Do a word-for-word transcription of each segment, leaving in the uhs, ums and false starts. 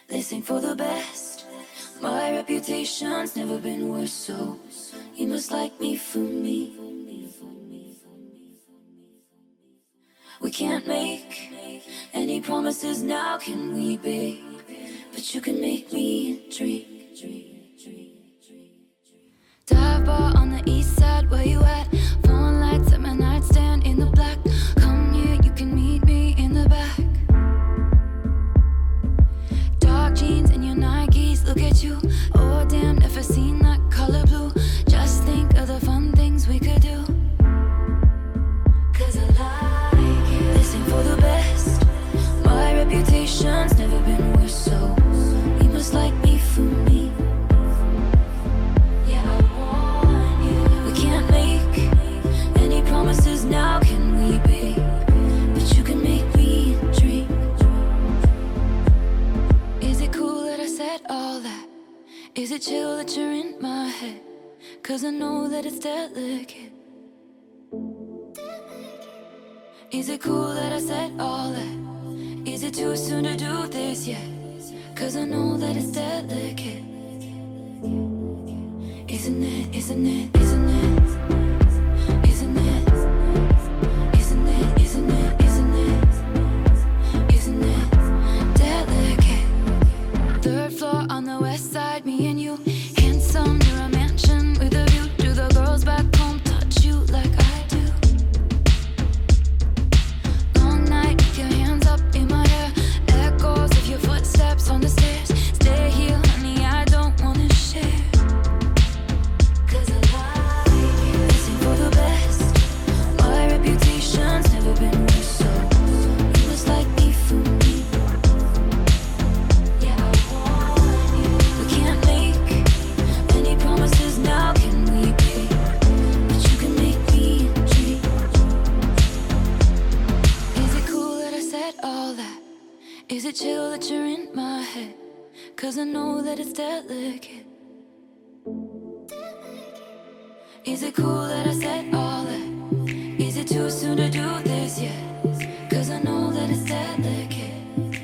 They sing for the best. My reputation's never been worse, so you must like me for me. We can't make any promises now, can we, babe? But you can make me dream. Dive bar on the east side, where you at? Phone lights at my nightstand in the black. Come here, you can meet me in the back. Dark jeans and your Nikes, look at you. Oh damn, never seen that color blue. Just think of the fun things we could do. Cause I like it. They sing for the best. My reputation's never been worse, so you must like me for me. Yeah, I want you. We can't make any promises now, can we, babe? But you can make me dream. Is it cool that I said all that? Is it chill that you're in my head? Cause I know that it's delicate. Is it cool that I said all that? Is it too soon to do this yet? Cause I know that it's delicate. Isn't it, isn't it, isn't it? Isn't it? Isn't it, isn't it, isn't it? Isn't it delicate? Third floor on the west side, me and you. Handsome near a mansion with a view. Do the girls back home touch you like I do? Long night with your hands up in my hair. Echoes of your footsteps on the stairs. Stay here, honey, I don't wanna share. Cause I like it. Listen for the best. My reputation's never been worse, so you must like me for me. Yeah, I want you. We can't make any promises now, can we, babe? But you can make me dream. Is it cool that I said all that? Is it chill that you're in my head? Cause I know that it's delicate. Is it cool that I said all that? Is it too soon to do this yet? Cause I know that it's delicate.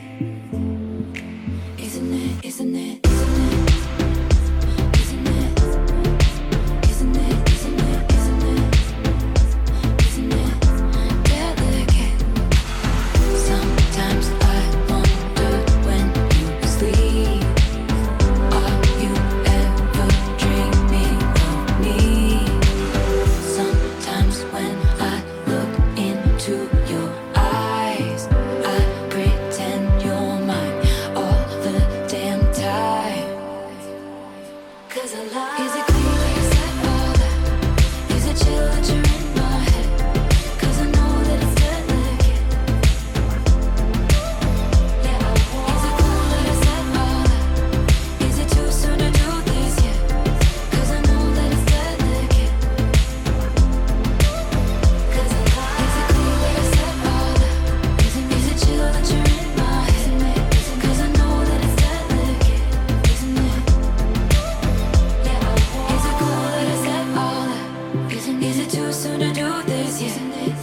Isn't it, isn't it, isn't it? Isn't it? Isn't it, isn't it, isn't it? Isn't it delicate? Sometimes I wonder when you sleep, are you ever dreaming of me? Sometimes when I look into your eyes, I pretend you're mine all the damn time. Cause I like. Is it cool that I said all that? Is it chill that you're in my head? Cause I know that it's delicate. Yeah, I want. Is it cool that I said all that? Is it too soon to do this yet? Cause I know that it's delicate. Cause I like. Is it cool that I said all that? Is it, is it chill that you're in my head? Cause I know that it's delicate. Isn't it? Yeah, I want. Is it cool that I said all that? Isn't, is it too soon to do this yet?